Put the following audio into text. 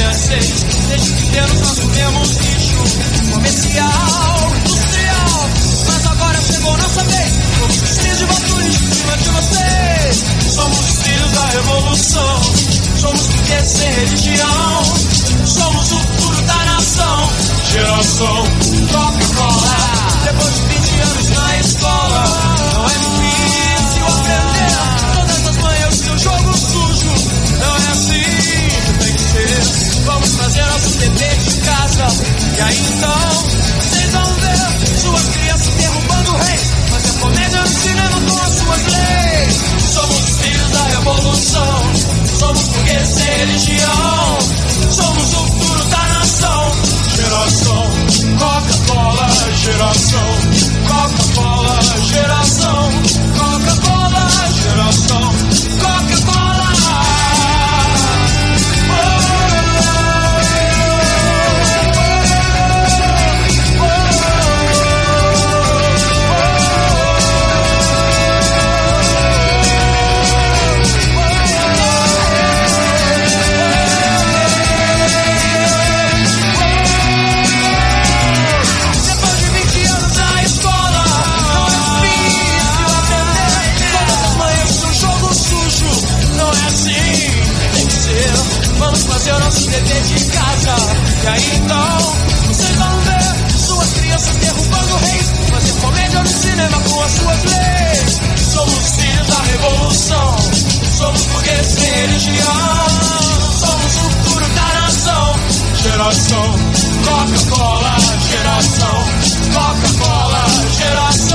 escassez. Desde pequenos nós comemos lixo comercial, industrial. Mas agora chegou nossa vez. Somos os filhos de Baturis, em cima de vocês. Somos os filhos da revolução. Somos porque sem religião. Somos o futuro da nação. Geração Coca-Cola. Depois de 20 anos na escola, não é difícil aprender. Todas as manhãs seu jogo sujo. Não é assim que tem que ser. Vamos fazer nosso dever de casa. E aí então, vocês vão ver suas crianças derrubando reis. Fazer comédia no cinema com as suas leis. Somos os filhos da revolução. Somos burgueses sem religião. Somos o futuro da nação. Geração Coca-Cola. Geração Coca-Cola. Geração Coca-Cola. Geração Coca-Cola. Vamos fazer o nosso dever de casa. E aí então, vocês vão ver suas crianças derrubando reis. Fazer comédia no cinema com as suas leis. Somos filhos da revolução. Somos burgueses sem religião. Somos o futuro da nação. Geração Coca-Cola. Geração Coca-Cola. Geração